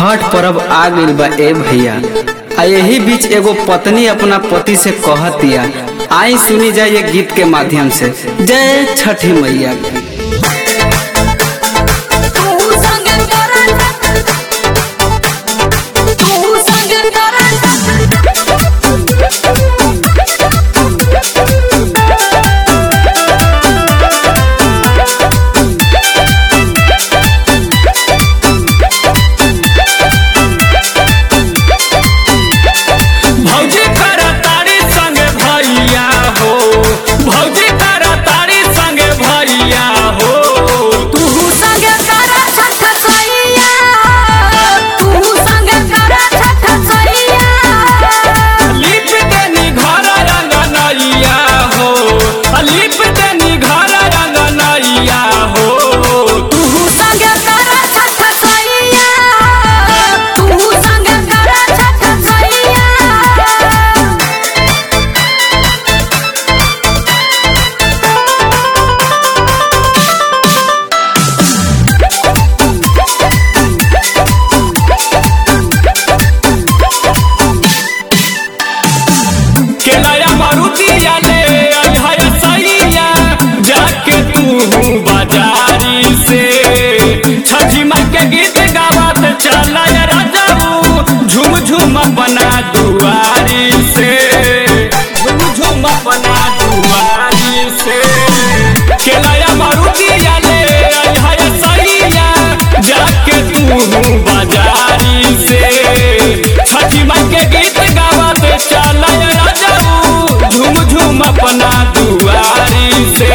छठ पर्व आ गइल बा ए भैया। यही बीच एगो पत्नी अपना पति से कहतिया, आई सुनी जाए ये गीत के माध्यम से। जय छठी मैया। बाजारी से छठी माई के गीत गावत चला राजाऊ, झूम झूम बना दुआरी से, झूम झूम बना दुआरी से। केलया मारुतिया ले है सैया, जाके तू बाजारी से छठी माई के गीत गावत चला राजाऊ, झूम झूम बना दुआरी से।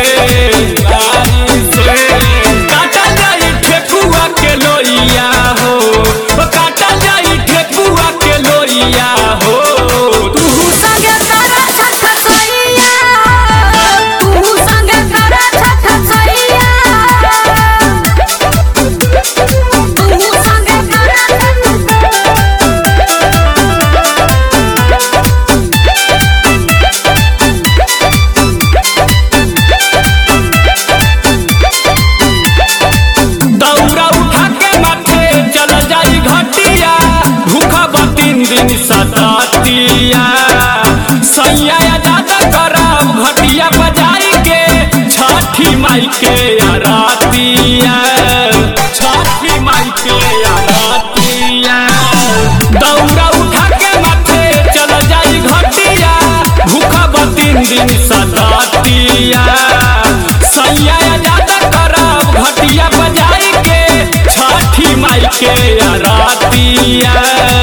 सतिया सैया ज्यादा करब घटिया बजाई के छठी माई के आरतिया, छठी माई के आरतिया। दौड़ा उठा के माथे चल जाई घटिया, भूखब 3 दिन सतिया सैया ज्यादा करब घटिया बजाई के छठी माई के आरतिया।